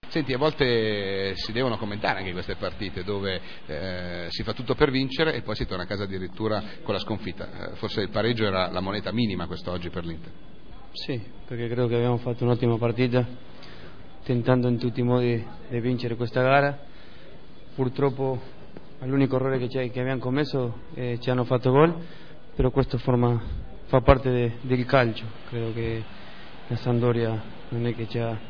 Senti, a volte si devono commentare anche queste partite dove si fa tutto per vincere e poi si torna a casa addirittura con la sconfitta. Forse il pareggio era la moneta minima quest'oggi per l'Inter. Sì, perché credo che abbiamo fatto un'ottima partita, tentando in tutti i modi di vincere questa gara. Purtroppo l'unico errore che abbiamo commesso ci hanno fatto gol, però questo fa parte del calcio. Credo che la Sampdoria non è che ci ha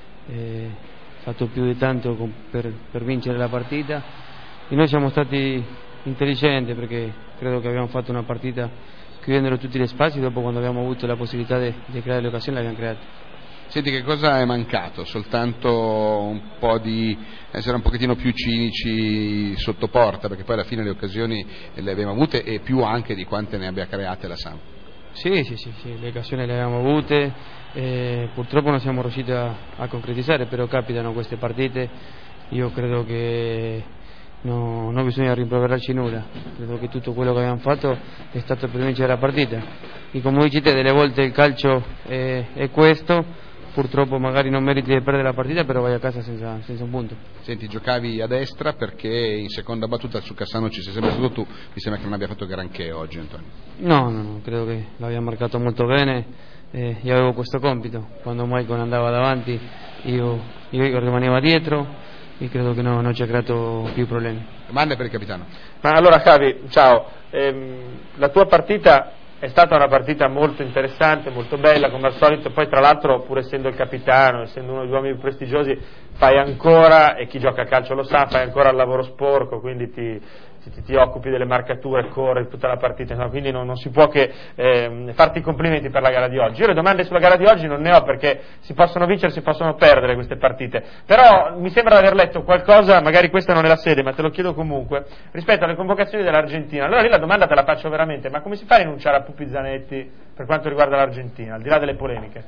fatto più di tanto per vincere la partita, e noi siamo stati intelligenti perché credo che abbiamo fatto una partita chiudendo tutti gli spazi. Dopo, quando abbiamo avuto la possibilità di creare le occasioni, le abbiamo create. Senti, che cosa è mancato? Soltanto un po' di essere un pochettino più cinici sotto porta, perché poi alla fine le occasioni le abbiamo avute e più anche di quante ne abbia create la Samp. Sì, le occasioni le abbiamo avute, purtroppo non siamo riusciti a concretizzare, però capitano queste partite. Io credo che non bisogna rimproverarci nulla, credo che tutto quello che abbiamo fatto è stato per vincere la partita, e come dici te, delle volte il calcio è questo. Purtroppo magari non meriti di perdere la partita, però vai a casa senza un punto. Senti, giocavi a destra perché in seconda battuta su Cassano ci sei sempre stato tu, mi sembra che non abbia fatto granché oggi, Antonio. No, credo che l'abbiamo marcato molto bene, io avevo questo compito, quando Maicon andava davanti io rimanevo dietro, e credo che non ci ha creato più problemi. Domande per il capitano. Ma allora Javi, ciao, la tua partita è stata una partita molto interessante, molto bella come al solito, poi tra l'altro, pur essendo il capitano, essendo uno degli uomini più prestigiosi, fai ancora, e chi gioca a calcio lo sa, fai ancora il lavoro sporco, quindi ti occupi delle marcature, corri tutta la partita, quindi non si può che farti i complimenti per la gara di oggi. Io le domande sulla gara di oggi non ne ho, perché si possono vincere, si possono perdere queste partite, però mi sembra di aver letto qualcosa, magari questa non è la sede, ma te lo chiedo comunque, rispetto alle convocazioni dell'Argentina. Allora lì la domanda te la faccio veramente: ma come si fa a rinunciare a Pupi Zanetti per quanto riguarda l'Argentina, al di là delle polemiche?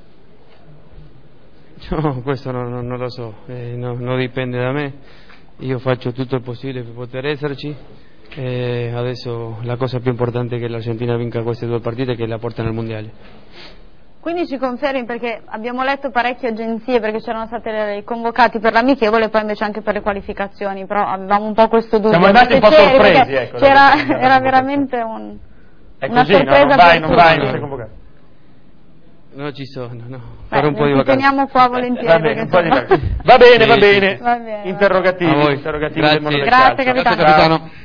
No, questo non lo so, non dipende da me. Io faccio tutto il possibile per poter esserci, adesso la cosa più importante è che l'Argentina vinca queste due partite che la portano al mondiale. Quindi ci confermi, perché abbiamo letto parecchie agenzie, perché c'erano stati convocati per l'amichevole e poi invece anche per le qualificazioni, però avevamo un po' questo dubbio. Siamo andati un po' sorpresi, ecco. Era veramente una così, sorpresa. Non vai, non sei convocato. No, ci sono, no. Fare un po' di vacanze. vacanze. Teniamo qua volentieri. Va bene, Va bene. Interrogativi. Grazie. Del mondo del Grazie, calcio. capitano. Grazie, capitano.